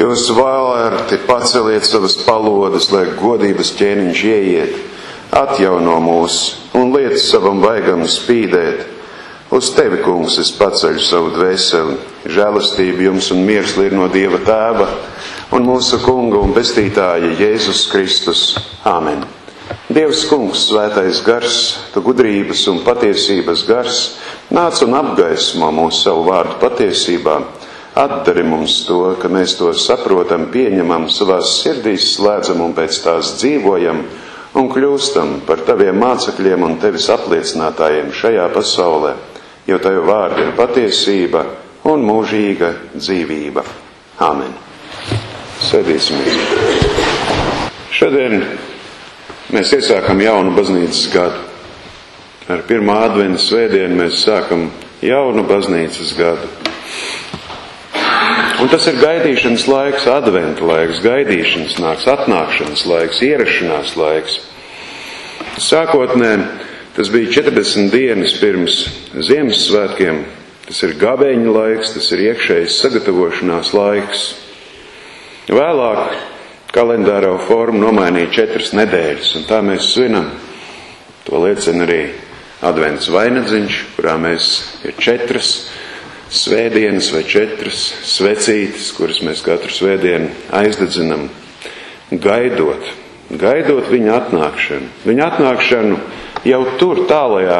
Jūs vārti paceliet savas palodas, lai godības ķēniņš ieiet, atjauno mūs un liec savam vaigam spīdēt. Uz tevi, kungs, es paceļu savu dvēseli. Žēlastība jums un miers ir no Dieva Tēva un mūsu Kunga un Pestītāja Jēzus Kristus. Āmen. Dievs, kungs, svētais gars, tu gudrības un patiesības gars, nāc un apgaismo mūsu savu vārdu patiesībā. Atdari mums to, ka mēs to saprotam, pieņemam, savās sirdīs slēdzam un pēc tās dzīvojam un kļūstam par taviem mācekļiem un tevis apliecinātājiem šajā pasaulē, jo tavu vārdu ir patiesība un mūžīga dzīvība. Āmen. Sēdīsimies. Šodien mēs iesākam jaunu baznīcas gadu. Ar pirmā adventa svētdienu mēs sākam jaunu baznīcas gadu. Un tas ir gaidīšanas laiks, adventa laiks, gaidīšanas nāks, atnākšanas laiks, ierašanās laiks. Sākotnē tas bija 40 dienas pirms Ziemassvētkiem, tas ir gabeņa laiks, tas ir iekšējas sagatavošanās laiks. Vēlāk kalendāro formu nomainīja 4 nedēļas, un tā mēs svinam. To liecina arī advents vainadziņš, kurā mēs ir 4 svētdienas vai 4 svecītes, kuras mēs katru svētdienu aizdedzinam, gaidot viņa atnākšanu. Viņa atnākšanu jau tur tālajā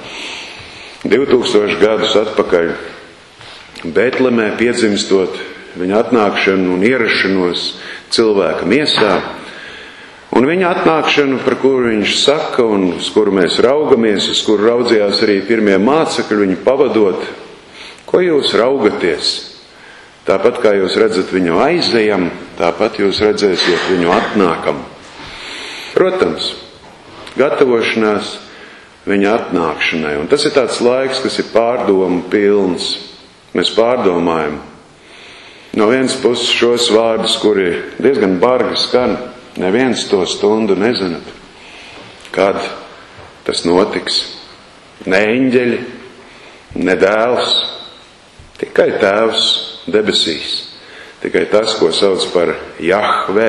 2000 gadus atpakaļ Betlemē piedzimstot, viņa atnākšanu un ierašanos cilvēka miesā, un viņa atnākšanu, par kuru viņš saka un uz kuru mēs raugamies, uz kuru raudzījās arī pirmie mācekļi viņu pavadot. Ko jūs raugaties? Tāpat kā jūs redzat viņu aizejam, tāpat jūs redzēsiet viņu atnākam. Protams, gatavošanās viņa atnākšanai. Un tas ir tāds laiks, kas ir pārdomu pilns. Mēs pārdomājam. No vienas puses šos vārdus, kuri diezgan bargi skan, neviens to stundu nezināt. Kad tas notiks? Ne eņģeļi, ne dēls, tikai Tēvs debesīs, tikai tas, ko sauc par Jahvē.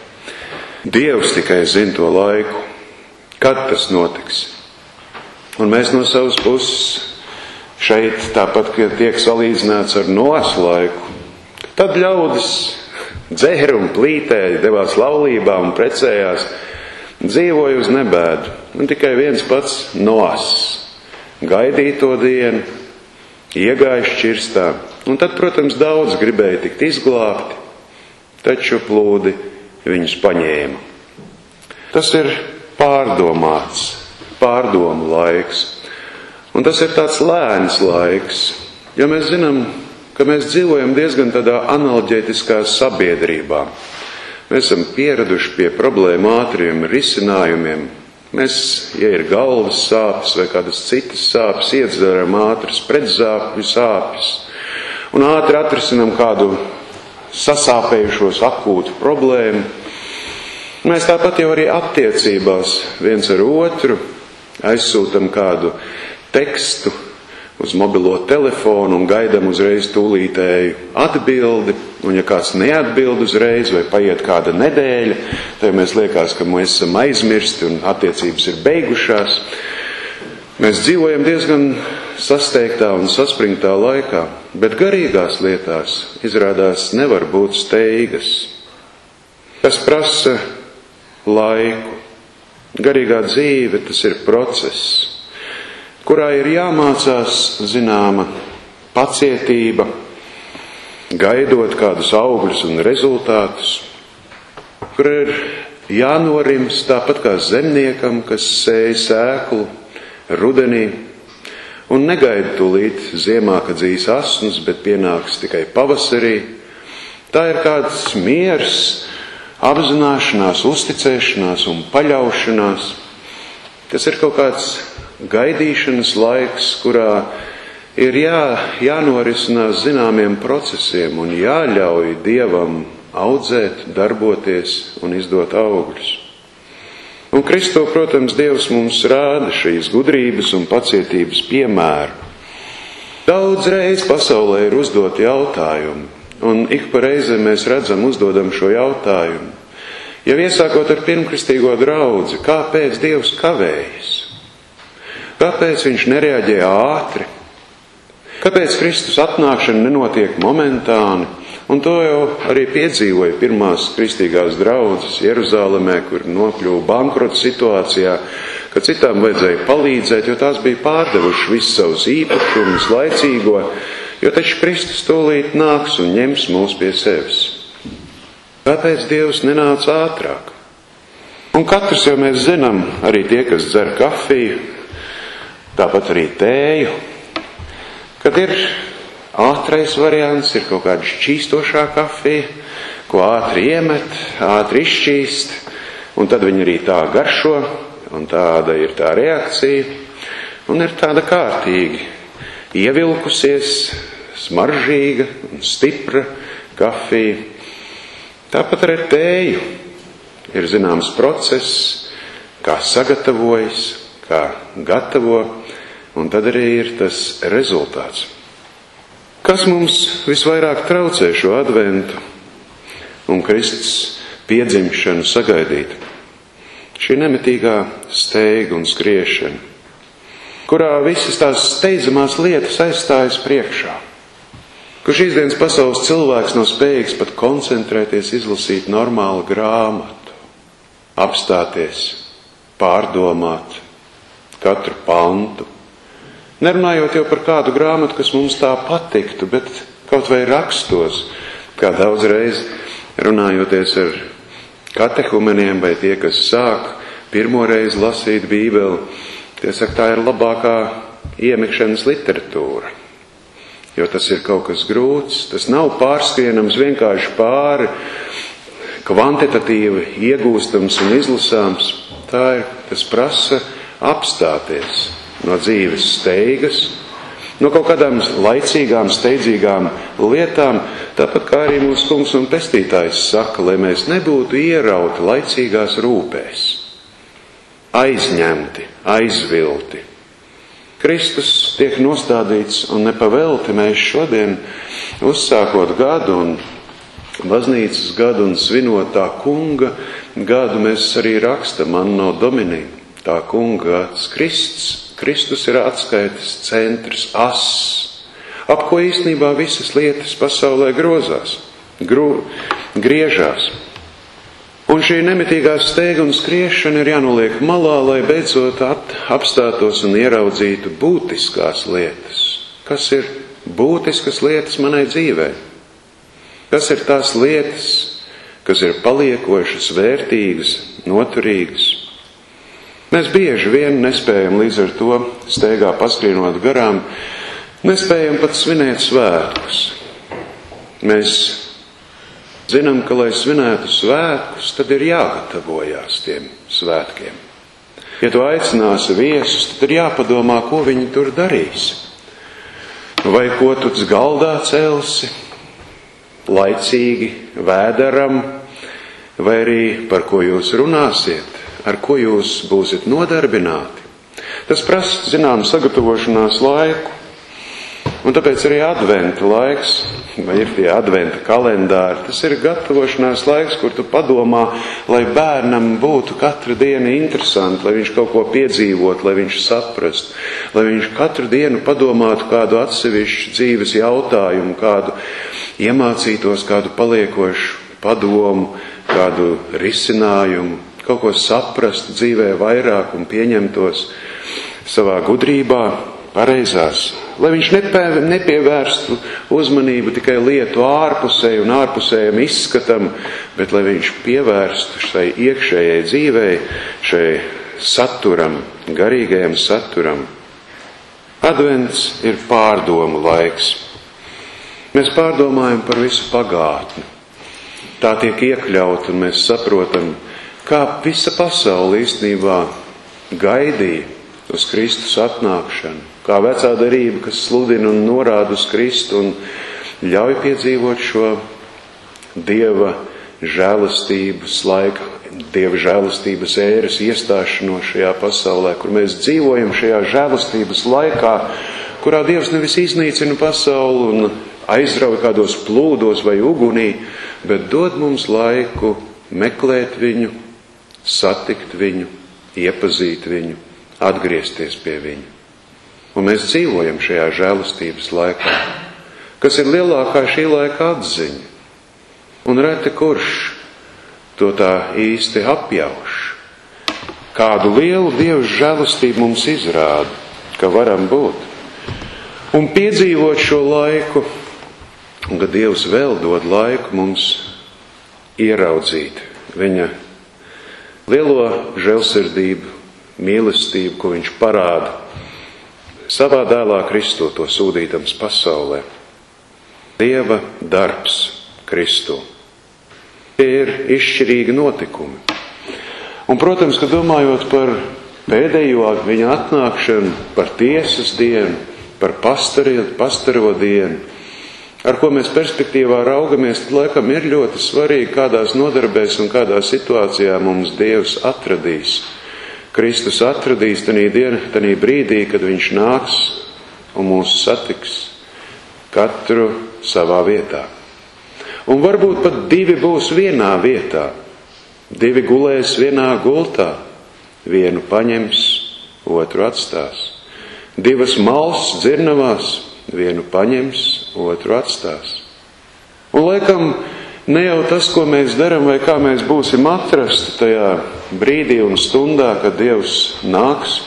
Dievs tikai zina to laiku, kad tas notiks. Un mēs no savas puses šeit tāpat, ka tiek salīdzināts ar Noas laiku, tad ļaudis dzēra un plītēja, devās laulībā un precējās, dzīvoja uz nebēdu. Un tikai viens pats Noas gaidīja to dienu, iegāja šķirstā, un tad, protams, daudz gribēja tikt izglābti, taču plūdi viņus paņēma. Tas ir pārdomāts, pārdomu laiks, un tas ir tāds lēns laiks, jo mēs zinām, ka mēs dzīvojam diezgan tādā analģētiskā sabiedrībā. Mēs esam pieraduši pie problēmu ātriem risinājumiem. Mēs, ja ir galvas sāpes vai kādas citas sāpes, iedzeram ātras predzāpju sāpes un ātri atrisinam kādu sasāpējušos akūtu problēmu. Mēs tāpat jau arī attiecībās viens ar otru aizsūtam kādu tekstu uz mobilo telefonu un gaidam uzreiz tūlītēju atbildi. Un ja kāds neatbild uzreiz vai paiet kāda nedēļa, tad mēs liekas, ka mēs esam aizmirsti un attiecības ir beigušās. Mēs dzīvojam diezgan sasteigtā un saspringtā laikā, bet garīgās lietās izrādās nevar būt steigas. Tas prasa laiku. Garīgā dzīve tas ir process, kurā ir jāmācās zināma pacietība, gaidot kādus augļus un rezultātus, kur ir jānorims tāpat kā zemniekam, kas sēj sēklu rudenī un negaida tūlīt ziemā, kad dzīs asnus, bet pienāks tikai pavasarī. Tā ir kāds miers, apzināšanās, uzticēšanās un paļaušanās. Tas ir kaut kāds gaidīšanas laiks, kurā ir jānorisinās zināmiem procesiem un jāļauj Dievam audzēt, darboties un izdot augļus. Un Kristo, protams, Dievs mums rāda šīs gudrības un pacietības piemēru. Daudz reiz pasaulē ir uzdoti jautājumi, un ik pa reizēm mēs redzam, uzdodam šo jautājumu. Jau iesākot ar pirmkristīgo draudzi, kāpēc Dievs kavējas? Kāpēc viņš nereaģē ātri? Kāpēc Kristus atnākšana nenotiek momentāni? Un to jau arī piedzīvoja pirmās kristīgās draudzes Jeruzālēmē, kur nokļuva bankrota situācijā, kad citām vajadzēja palīdzēt, jo tās bija pārdevušas visus savus īpašumus, laicīgo, jo taču Kristus tūlīt nāks un ņems mūs pie sevis. Kāpēc Dievs nenāca ātrāk? Un katrs jau mēs zinām, arī tie, kas dzer kafiju, tāpat arī tēju, kad ir ātrais variants, ir kaut kāda šķīstošā kafija, ko ātri iemet, ātri izšķīst, un tad viņi arī tā garšo, un tāda ir tā reakcija, un ir tāda kārtīgi ievilkusies, smaržīga un stipra kafija. Tāpat arī ar tēju ir zināms process, kā sagatavojas, kā gatavo, un tad arī ir tas rezultāts. Kas mums visvairāk traucē šo adventu un Kristus piedzimšanu sagaidīt? Šī nemitīgā steiga un skriešana, kurā visas tās steidzamās lietas aizstājas priekšā, kur šīs dienas pasaules cilvēks nav spējīgs pat koncentrēties, izlasīt normālu grāmatu, apstāties, pārdomāt katru pantu. Nerunājot jau par kādu grāmatu, kas mums tā patiktu, bet kaut vai rakstos, kā daudzreiz runājoties ar katehumeniem vai tie, kas sāk pirmoreiz lasīt Bībeli, tie saka, tā ir labākā iemikšanas literatūra. Jo tas ir kaut kas grūts, tas nav pārskrienams vienkārši pāri, kvantitatīvi iegūstams un izlasāms. Tā ir, tas prasa apstāties no dzīves steigas, no kaut kādām laicīgām, steidzīgām lietām, tāpat kā arī mūsu kungs un pestītājs saka, lai mēs nebūtu ierauti laicīgās rūpēs, aizņemti, aizvilti. Kristus tiek nostādīts, un nepavelti mēs šodien, uzsākot gadu un baznīcas gadu un svinot tā kunga gadu, mēs arī rakstam Anno Domini, tā kunga gads. Kristus ir atskaites centrs, ass, ap ko īstenībā visas lietas pasaulē griežās. Un šī nemitīgā steiga un skriešana ir jānoliek malā, lai beidzot apstātos un ieraudzītu būtiskās lietas. Kas ir būtiskas lietas manai dzīvē? Kas ir tās lietas, kas ir paliekošas, vērtīgas, noturīgas? Mēs bieži vien nespējam līdz ar to steigā paskrienot garām, nespējam pat svinēt svētkus. Mēs zinām, ka, lai svinētu svētkus, tad ir jāgatavojās tiem svētkiem. Ja tu aicināsi viesus, tad ir jāpadomā, ko viņi tur darīs. Vai ko tu galdā celsi, laicīgi, vēderam, vai arī par ko jūs runāsiet, ar ko jūs būsiet nodarbināti. Tas prasa, zinām, sagatavošanās laiku. Un tāpēc arī adventa laiks, vai ir tie adventa kalendāri, tas ir gatavošanās laiks, kur tu padomā, lai bērnam būtu katra diena interesanti, lai viņš kaut ko piedzīvot, lai viņš saprast, lai viņš katru dienu padomātu kādu atsevišķu dzīves jautājumu, kādu iemācītos, kādu paliekošu padomu, kādu risinājumu, kaut ko saprastu dzīvē vairāk un pieņemtos savā gudrībā pareizās. Lai viņš nepievērstu uzmanību tikai lietu ārpusē un ārpusējam izskatam, bet lai viņš pievērstu šai iekšējai dzīvei, šai saturam, garīgajam saturam. Advents ir pārdomu laiks. Mēs pārdomājam par visu pagātni. Tā tiek iekļauta un mēs saprotam, kā visa pasaule īstenībā gaidīja uz Kristus atnākšanu, kā vecā derība, kas sludina un norāda uz Kristu un ļauj piedzīvot šo Dieva žēlastības laika, Dieva žēlastības ēras iestāšanos šajā pasaulē, kur mēs dzīvojam šajā žēlastības laikā, kurā Dievs nevis iznīcina pasauli un aizrauj kādos plūdos vai ugunī, bet dod mums laiku meklēt viņu, satikt viņu, iepazīt viņu, atgriezties pie viņa. Un mēs dzīvojam šajā žēlastības laikā, kas ir lielākā šī laika atziņa. Un reti kurš to tā īsti apjauš. Kādu lielu Dieva žēlastību mums izrāda, ka varam būt. Un piedzīvot šo laiku, un ka Dievs vēl dod laiku mums ieraudzīt viņa lielo žēlsirdību, mīlestību, ko viņš parāda savā dēlā Kristu, to sūdītams pasaulē. Dieva darbs Kristu. Tie ir izšķirīgi notikumi. Un, protams, ka domājot par pēdējo viņa atnākšanu, par tiesas dienu, par pastaro dienu, ar ko mēs perspektīvā raugamies, tad laikam ir ļoti svarīgi, kādās nodarbēs un kādā situācijā mums Dievs atradīs. Kristus atradīs tanī brīdī, kad viņš nāks un mūs satiks katru savā vietā. Un varbūt pat divi būs vienā vietā, divi gulēs vienā gultā, vienu paņems, otru atstās. Divas malas dzirnavās, vienu paņems, otru atstās. Un laikam ne jau tas, ko mēs darām vai kā mēs būsim atrasti tajā brīdī un stundā, kad Dievs nāks,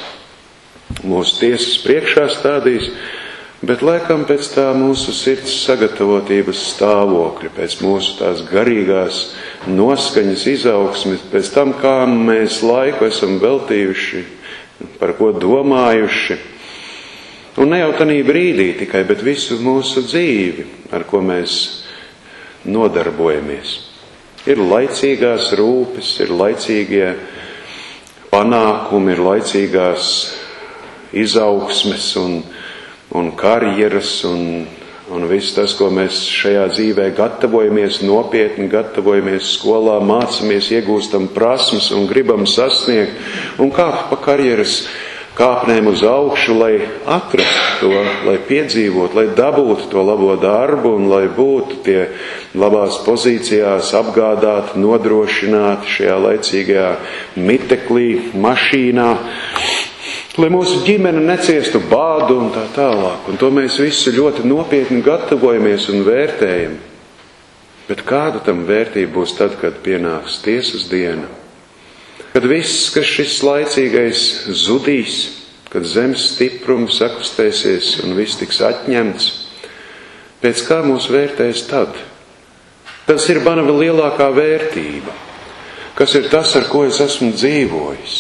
mūsu tiesas priekšā stādīs, bet laikam pēc tā mūsu sirds sagatavotības stāvokļa, pēc mūsu tās garīgās noskaņas izaugsmes, pēc tam, kā mēs laiku esam veltījuši, par ko domājuši. Un ne jau tanī brīdī tikai, bet visu mūsu dzīvi, ar ko mēs nodarbojamies. Ir laicīgās rūpes, ir laicīgie panākumi, ir laicīgās izaugsmes un karjeras un viss tas, ko mēs šajā dzīvē gatavojamies, nopietni gatavojamies skolā, mācamies, iegūstam prasmes un gribam sasniegt un kāpt pa karjeras kāpnēm uz augšu, lai atrastu to, lai piedzīvot, lai dabūtu to labo darbu un lai būtu tie labās pozīcijās apgādāti, nodrošināti šajā laicīgajā miteklī, mašīnā, lai mūsu ģimene neciestu bādu un tā tālāk. Un to mēs visu ļoti nopietni gatavojamies un vērtējam. Bet kāda tam vērtība būs tad, kad pienāks tiesas diena? Kad viss, kas šis laicīgais zudīs, kad zemes stiprums sakustēsies un viss tiks atņemts, pēc kā mūs vērtēs tad? Tas ir mana vēl lielākā vērtība. Kas ir tas, ar ko es esmu dzīvojis?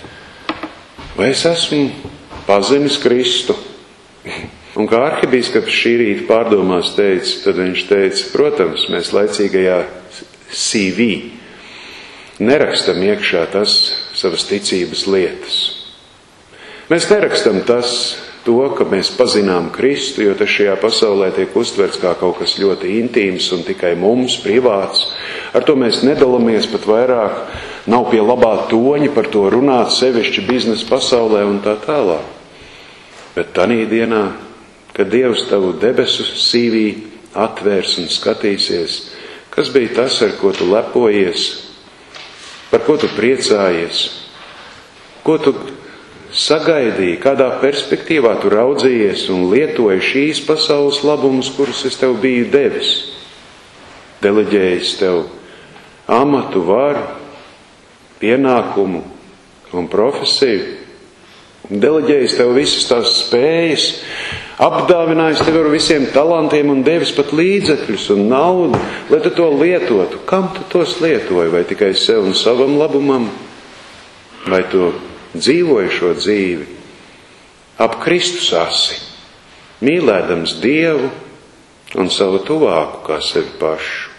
Vai es esmu pazinis Kristu? Un kā arhibīskaps šī rīta pārdomās teica, tad viņš teica, protams, mēs laicīgajā CV nerakstam iekšā tas savas ticības lietas. Mēs nerakstam to, ka mēs pazinām Kristu, jo tas šajā pasaulē tiek uztverts kā kaut kas ļoti intīms un tikai mums, privāts. Ar to mēs nedalāmies pat vairāk, nav pie labā toņa par to runāt, sevišķi biznesa pasaulē un tā tālāk. Bet tanī dienā, kad Dievs tavu debesu CV atvērs un skatīsies, kas bija tas, ar ko tu lepojies, par ko tu priecājies, ko tu sagaidīji, kādā perspektīvā tu raudzījies un lietoji šīs pasaules labumus, kurus es tev biju devis. Deleģējis tev amatu, varu, pienākumu un profesiju. Deleģējis tev visas tās spējas, apdāvinājis tev ar visiem talantiem un devis pat līdzekļus un naudu, lai tu to lietotu. Kam tu tos lietoji? Vai tikai sev un savam labumam? Vai tu dzīvoji šo dzīvi ap Kristus asi, mīlēdams Dievu un savu tuvāku kā sevi pašu?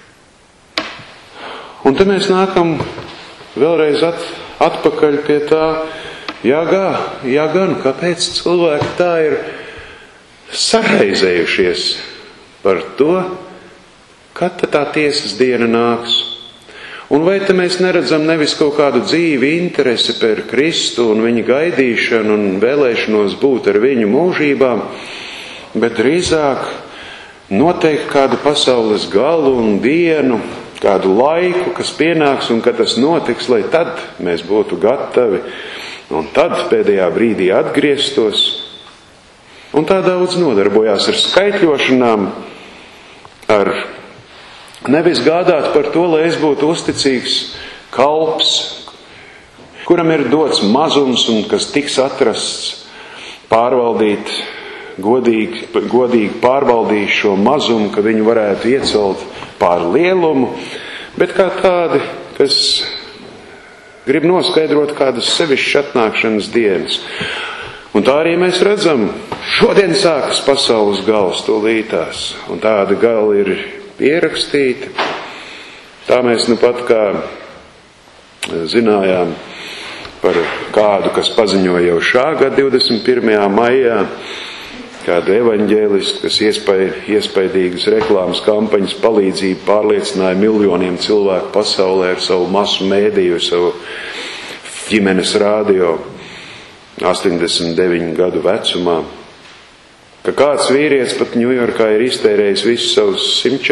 Un te mēs nākam vēlreiz atpakaļ pie tā, jā gan, kāpēc cilvēki tā ir saraizējušies par to, kad tā tiesas diena nāks. Un vai te mēs neredzam nevis kaut kādu dzīvi interesi par Kristu un viņa gaidīšanu un vēlēšanos būt ar viņu mūžībām, bet drīzāk noteikt kādu pasaules galu un dienu, kādu laiku, kas pienāks un kad tas notiks, lai tad mēs būtu gatavi un tad pēdējā brīdī atgrieztos. Un tā daudz nodarbojās ar skaitļošanām, ar nevis gādāt par to, lai es būtu uzticīgs kalps, kuram ir dots mazums un kas tiks atrasts pārvaldīt, godīgi pārvaldīt šo mazumu, ka viņu varētu iecelt pār lielumu, bet kā tādi, kas grib noskaidrot kādas sevišķas atnākšanas dienas. Un tā arī mēs redzam, šodien sākas pasaules gals tūlītās, un tāda gala ir pierakstīta. Tā mēs nu pat kā zinājām par kādu, kas paziņoja jau šā gada 21. maijā, kādu evaņģēlistu, kas iespaidīgas reklāmas kampaņas palīdzību pārliecināja miljoniem cilvēku pasaulē ar savu masu mēdīju, savu ģimenes rādio 89 gadu vecumā, ka kāds vīrietis pat Ņujorkā ir iztērējis visus savus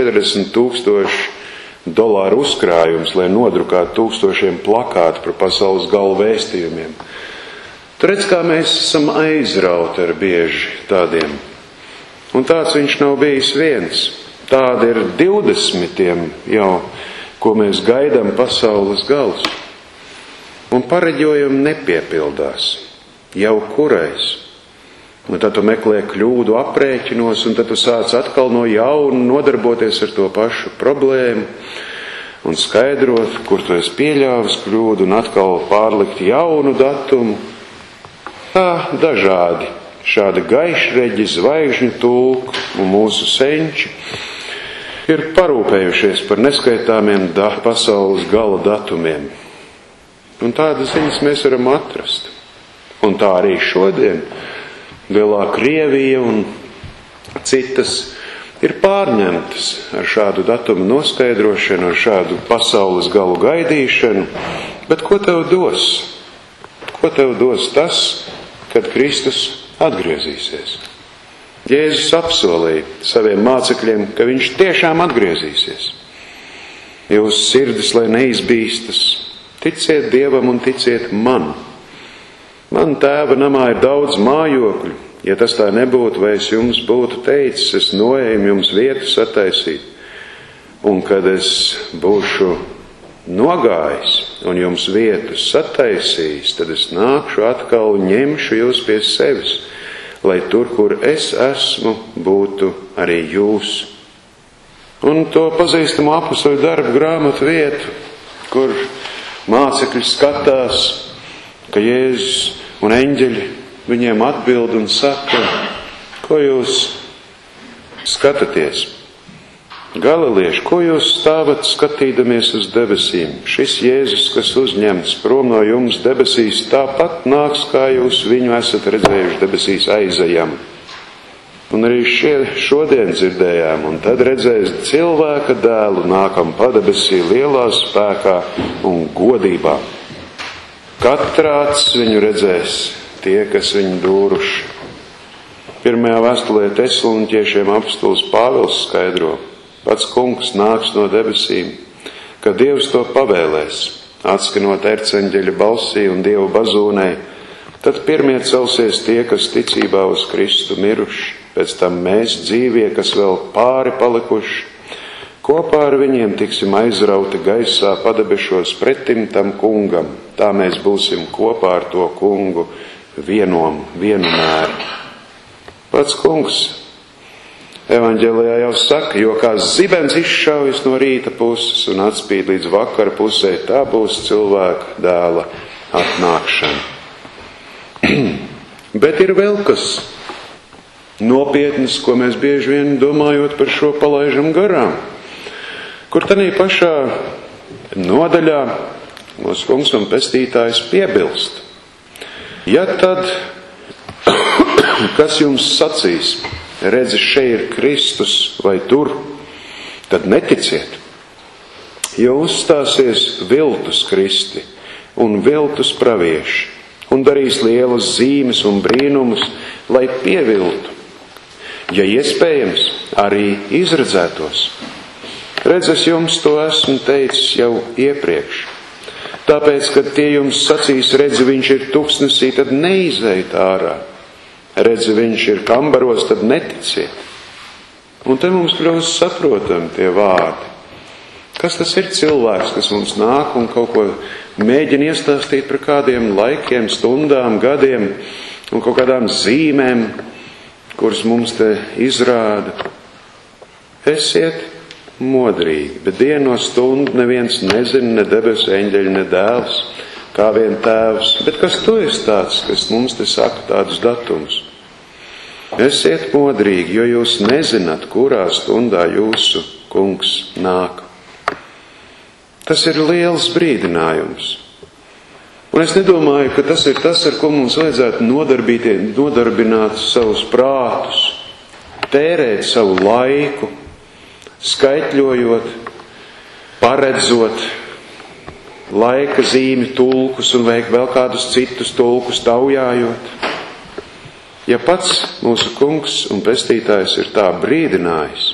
$140,000 uzkrājumus, lai nodrukātu tūkstošiem plakātu par pasaules galu vēstījumiem. Tu redz, kā mēs esam aizrauti ar bieži tādiem. Un tāds viņš nav bijis viens. Tādi ir 20 jau, ko mēs gaidām pasaules galus. Un pareģojumi nepiepildās. Jau kurais. Un tad tu meklē kļūdu aprēķinos, un tad tu sāc atkal no jauna nodarboties ar to pašu problēmu un skaidrot, kur tu esi pieļāvis kļūdu, un atkal pārlikt jaunu datumu. Tā dažādi šādi gaišreģi, zvaigžņu tulku un mūsu senči ir parūpējušies par neskaitāmiem pasaules gala datumiem. Un tādas ziņas mēs varam atrast. Un tā arī šodien lielā Krievija un citas ir pārņemtas ar šādu datumu noskaidrošanu, ar šādu pasaules galu gaidīšanu. Bet ko tev dos? Ko tev dos tas, kad Kristus atgriezīsies? Jēzus apsolīja saviem mācekļiem, ka viņš tiešām atgriezīsies. Jūsu sirdis, lai neizbīstas, ticiet Dievam un ticiet man. Man tēva namā ir daudz mājokļu. Ja tas tā nebūtu, vai es jums būtu teicis, es noeju jums vietu sataisīt. Un kad es būšu nogājis un jums vietu sataisījis, tad es nākšu atkal un ņemšu jūs pie sevis, lai tur, kur es esmu, būtu arī jūs. Un to pazīstamo apustuļu darbu grāmatu vietu, kur mācekļi skatās, ka Jēzus un eņģeļi viņiem atbild un saka, ko jūs skatāties? Galilieši, ko jūs stāvat skatīdamies uz debesīm? Šis Jēzus, kas uzņemts prom no jums debesīs, tāpat nāks, kā jūs viņu esat redzējuši debesīs aizejam. Un arī šodien dzirdējām, un tad redzēs cilvēka dēlu nākam padebesī lielā spēkā un godībā. Katrāds viņu redzēs tie, kas viņu dūruši. Pirmajā vēstulē Tesaloniķiešiem apostols Pāvils skaidro, pats kungs nāks no debesīm, ka Dievs to pavēlēs, atskanot erceņģeļa balsī un Dieva bazūnei, tad pirmie celsies tie, kas ticībā uz Kristu miruši, pēc tam mēs dzīvie, kas vēl pāri palikuši, kopā ar viņiem tiksim aizrauti gaisā padebešos pretim tam kungam. Tā mēs būsim kopā ar to kungu vienu mēru. Pats kungs evaņģēlijā jau saka, jo kā zibens izšaujas no rīta puses un atspīd līdz vakara pusē, tā būs cilvēka dēla atnākšana. Bet ir vēl kas nopietnas, ko mēs bieži vien domājot par šo palaižam garām. Kur tanī pašā nodaļā mūsu kungs un pestītājs piebilst. Ja tad, kas jums sacīs, redzi, šeit ir Kristus vai tur, tad neticiet, jo uzstāsies viltus Kristi un viltus pravieši un darīs lielas zīmes un brīnumus, lai pieviltu. Ja iespējams, arī izredzētos. Redz, es jums to esmu teicis jau iepriekš. Tāpēc, kad tie jums sacīs, redzi, viņš ir tuksnesī, tad neizejat ārā. Redzi, viņš ir kambaros, tad neticiet. Un te mums kļūst saprotami tie vārdi. Kas tas ir cilvēks, kas mums nāk un kaut ko mēģina iestāstīt par kādiem laikiem, stundām, gadiem un kaut kādām zīmēm, kuras mums te izrāda? Esiet modrīgi, bet dienu no stundu neviens nezina, ne debesu eņģeļi, ne dēls, kā vien tēvs. Bet kas tu esi tāds, kas mums te saka tādus datumus? Esiet modrīgi, jo jūs nezināt, kurā stundā jūsu kungs nāk. Tas ir liels brīdinājums. Un es nedomāju, ka tas ir tas, ar ko mums vajadzētu nodarbināt savus prātus, tērēt savu laiku, skaitļojot, paredzot laika zīmi tulkus un veikt vēl kādus citus tulkus taujājot. Ja pats mūsu kungs un pestītājs ir tā brīdinājis,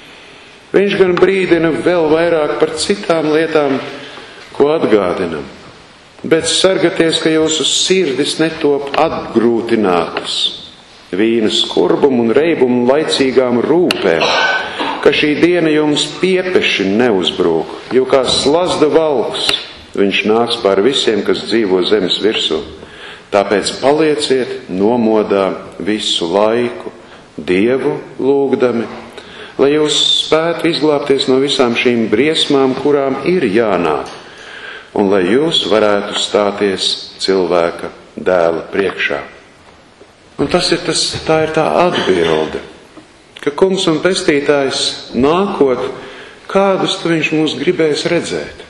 viņš gan brīdina vēl vairāk par citām lietām, ko atgādinam. Bet sargaties, ka jūsu sirdis netop atgrūtinātas vīna skurbumu un reibumu laicīgām rūpēm, ka šī diena jums piepeši neuzbrūk, jo kā slazda valks viņš nāks pār visiem, kas dzīvo zemes virsū. Tāpēc palieciet nomodā visu laiku, Dievu lūgdami, lai jūs spētu izglābties no visām šīm briesmām, kurām ir jānāk, un lai jūs varētu stāties cilvēka dēla priekšā. Un tā ir tā atbilde, ka kungs un pestītājs nākot, kādus tu viņš mūs gribēs redzēt,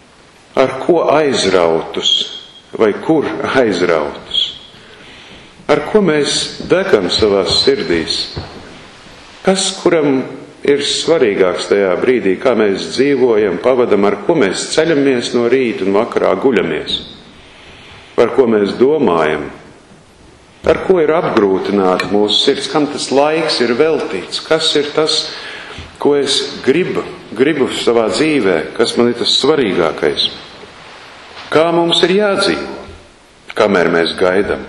ar ko aizrautus vai kur aizrautus, ar ko mēs degam savās sirdīs, kas kuram ir svarīgāks tajā brīdī, kā mēs dzīvojam, pavadam, ar ko mēs ceļamies no rīta un vakarā guļamies, par ko mēs domājam, ar ko ir apgrūtināta mūsu sirds, kam tas laiks ir veltīts, kas ir tas, ko es gribu savā dzīvē, kas man ir tas svarīgākais. Kā mums ir jādzīvo, kamēr mēs gaidam.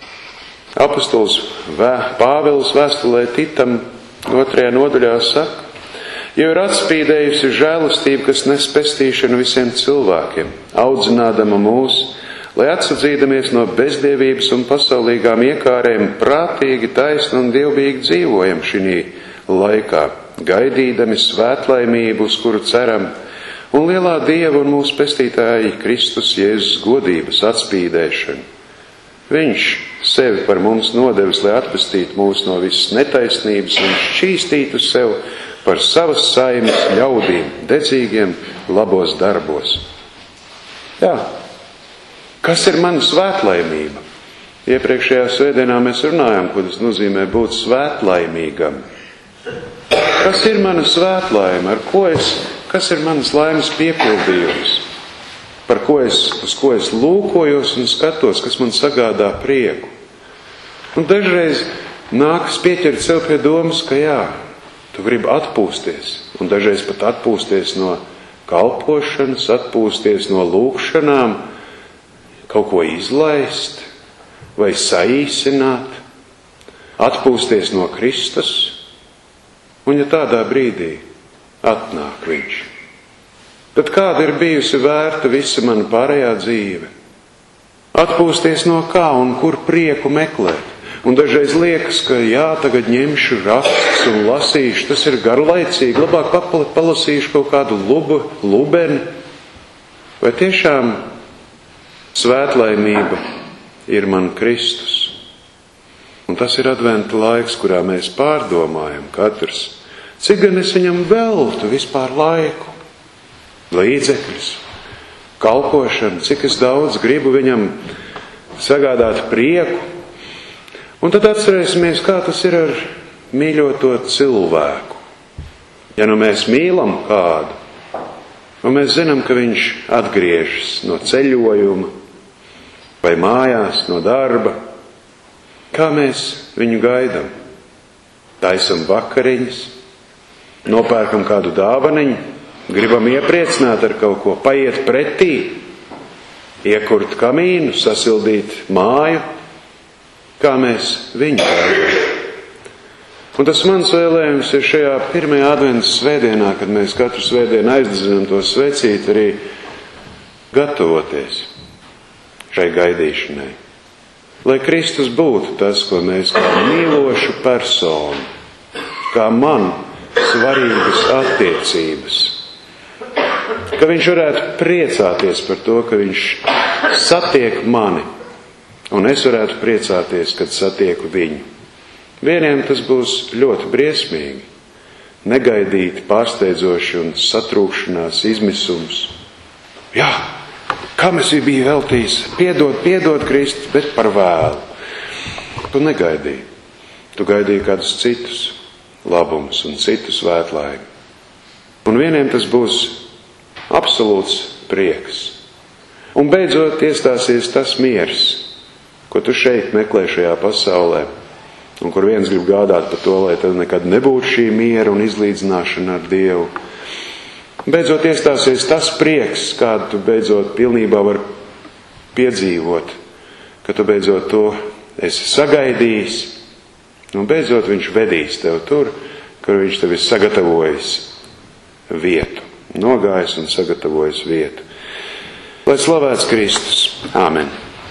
Apostols Pāvils vēstulē Titam 2. nodaļā saka, jo ir atspīdējusi žēlastība, kas nes pestīšanu visiem cilvēkiem, audzinādama mūs, lai atsadzīdamies no bezdievības un pasaulīgām iekārēm, prātīgi, taisni un dievbīgi dzīvojam šī laikā, gaidīdami svētlaimību, uz kuru ceram, un lielā Dieva un mūsu pestītāja Kristus Jēzus godības atspīdēšanu. Viņš sevi par mums nodevis, lai atpestītu mūs no visas netaisnības un šķīstītu sev par savas saimes ļaudīm, dedzīgiem labos darbos. Jā, kas ir mana svētlaimība? Iepriekšējā svētdienā mēs runājām, ko tas nozīmē būt svētlaimīgam. Kas ir mana svētlaime? Kas ir manas laimes piepildījums? Uz ko es lūkojos un skatos, kas man sagādā prieku? Un dažreiz nākas pieķert sev pie domas, ka jā, tu gribi atpūsties, un dažreiz pat atpūsties no kalpošanas, atpūsties no lūkšanām, kaut ko izlaist vai saīsināt, atpūsties no Kristus, un ja tādā brīdī atnāk viņš, tad kāda ir bijusi vērta visa mana pārējā dzīve? Atpūsties no kā un kur prieku meklēt? Un dažreiz liekas, ka jā, tagad ņemšu rakstus un lasīšu, tas ir garlaicīgi, labāk palasīšu kaut kādu lubeni. Vai tiešām svētlaimība ir man Kristus? Un tas ir adventa laiks, kurā mēs pārdomājam katrs, cik gan es viņam veltu vispār laiku, līdzekļus, kalpošanu, cik es daudz gribu viņam sagādāt prieku. Un tad atcerēsimies, kā tas ir ar mīļoto cilvēku. Ja nu mēs mīlam kādu, un mēs zinām, ka viņš atgriežas no ceļojuma vai mājās, no darba, kā mēs viņu gaidām? Taisam vakariņas, nopērkam kādu dāvaniņu, gribam iepriecināt ar kaut ko, paiet pretī, iekurt kamīnu, sasildīt māju, kā mēs viņu gaidām. Un tas mans vēlējums ir šajā pirmajā adventas svētdienā, kad mēs katru svētdienu aizdedzinām to svecīti, arī gatavoties šai gaidīšanai. Lai Kristus būtu tas, ko mēs kā mīlošu personu, kā man svarīgas attiecības, ka viņš varētu priecāties par to, ka viņš satiek mani, un es varētu priecāties, kad satieku viņu. Vieniem tas būs ļoti briesmīgi, negaidīti, pārsteidzoši un satrūkšanās, izmisums. Jā, kam es biju veltījis? Piedod, Kristus, bet par vēlu. Tu negaidīji. Tu gaidīji kādus citus labumus un citus svētlaimi. Un vieniem tas būs absolūts prieks. Un beidzot iestāsies tas miers, ko tu šeit meklē šajā pasaulē, un kur viens grib gādāt par to, lai tad nekad nebūtu šī miera un izlīdzināšana ar Dievu. Beidzot iestāsies tas prieks, kādu tu beidzot pilnībā var piedzīvot, ka tu beidzot to esi sagaidījis, un beidzot viņš vedīs tev tur, kur viņš tev ir sagatavojis vietu, nogājis un sagatavojis vietu. Lai slavēts Kristus. Āmen.